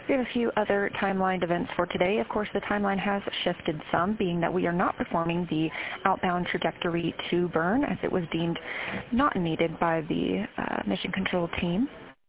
We have a few other timelined events for today. Of course, the timeline has shifted some, being that we are not performing the outbound trajectory to burn as it was deemed not needed by the mission control team.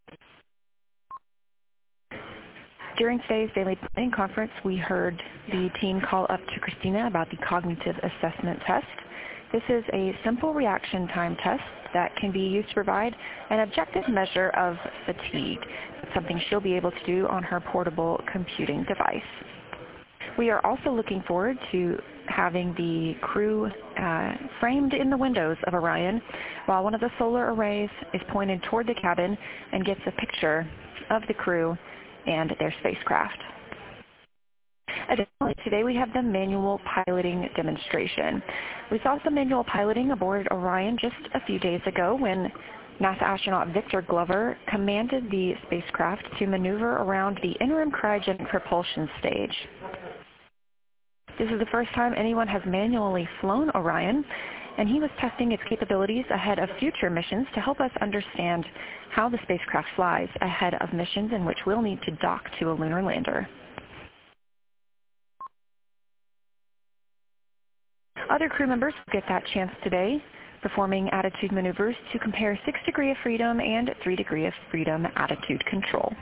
During today's daily planning conference, we heard the team call up to Christina about the cognitive assessment test. This is a simple reaction time test that can be used to provide an objective measure of fatigue. It's something she'll be able to do on her portable computing device. We are also looking forward to having the crew framed in the windows of Orion while one of the solar arrays is pointed toward the cabin and gets a picture of the crew and their spacecraft. Additionally, today we have the manual piloting demonstration. We saw some manual piloting aboard Orion just a few days ago when NASA astronaut Victor Glover commanded the spacecraft to maneuver around the interim cryogenic propulsion stage. This is the first time anyone has manually flown Orion, and he was testing its capabilities ahead of future missions to help us understand how the spacecraft flies ahead of missions in which we'll need to dock to a lunar lander. Other crew members will get that chance today, performing attitude maneuvers to compare 6 degrees of freedom and 3 degrees of freedom attitude control.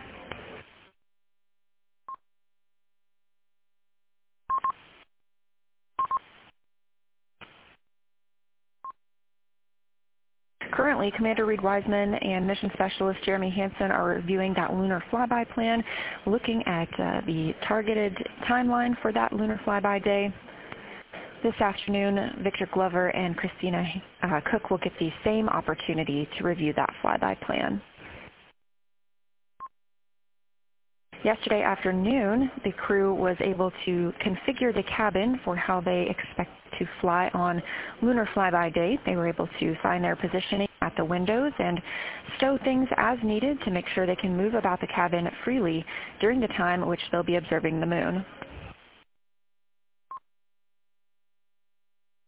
Currently, Commander Reed Wiseman and Mission Specialist Jeremy Hansen are reviewing that lunar flyby plan, looking at the targeted timeline for that lunar flyby day. This afternoon, Victor Glover and Christina Cook will get the same opportunity to review that flyby plan. Yesterday afternoon, the crew was able to configure the cabin for how they expect to fly on lunar flyby day. They were able to find their positioning at the windows and stow things as needed to make sure they can move about the cabin freely during the time at which they'll be observing the moon.